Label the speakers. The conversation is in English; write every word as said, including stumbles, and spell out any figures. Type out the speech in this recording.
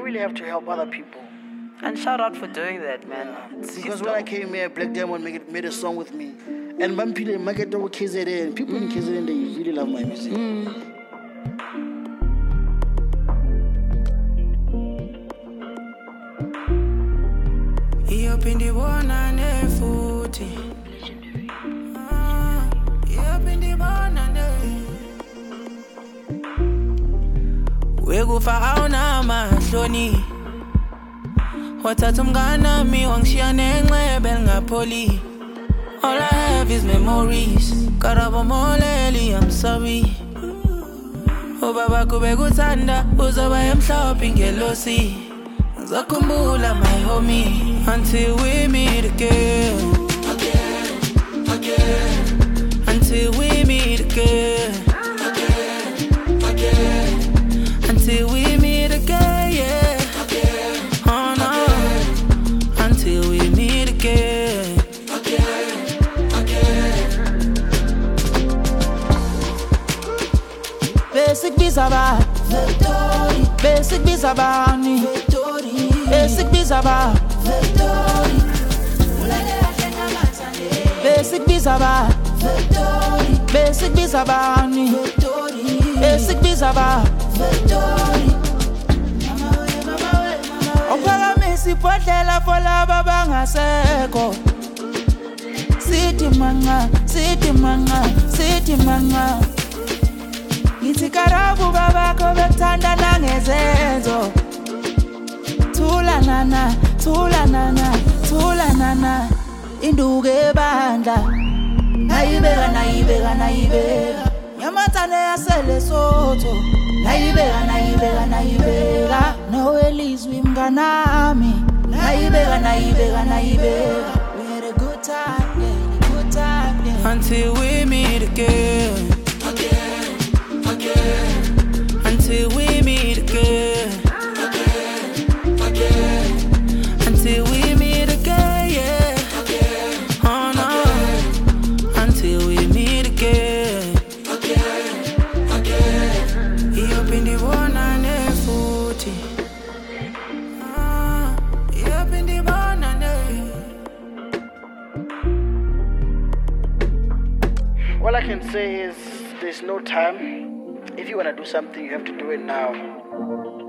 Speaker 1: really have to help other people.
Speaker 2: And shout out for doing that, man. It's
Speaker 1: Because
Speaker 2: just
Speaker 1: when I
Speaker 2: dope.
Speaker 1: came here, Black Diamond made, made a song with me. And Mampile Market over K Z N. People in K Z N, they really love my music.
Speaker 3: Iyo pindi bona nefuthi. Ah, iyo pindi bona ne. Wekufa awuna mahloni. Wathatha umngane mi wangishiya nenxebe lingapholi. All I have is memories. Karabo moleli, I'm sorry. Ubaba kube kuthanda uzoba emhlophe ngelosi. Ngizokhumbula my homie until we meet again. Again, again. Until we meet again. Again, again. Until we meet again, yeah. Again, oh no. Again. Until we meet again. Again, again.
Speaker 4: Basic bizaba, victory. Basic bizaba, ni. Basic bizaba, victory. Basic bizaba, victory. Basic bizaba, ni. Basic bizaba, victory. Ophakamisa ibhodlela folaba bangaseko. Sithi manga, sithi manga, sithi manga. Ngithi karabu babakho bekuthanda nangezenzo. Thula nana, thula nana, thula nana. Induke ebandla. Nayibeka, nayibeka, nayibeka. Nyamathane yasele Sotho. Nayibeka, nayibeka, nayibeka. Nawe lizwi mnganami. Nayibeka, nayibeka, nayibeka. We had a good time, yeah, a good time, yeah.
Speaker 3: Until we meet again. Again, again. Until we meet again. Again, again. Until we meet again, yeah. Again, oh no. Again. Until we meet again. Again, again. Iyo pindi bona nefuthi. Ah, iyo pindi bona ne.
Speaker 1: All I can say is there's no time. If you want to do something, you have to do it now.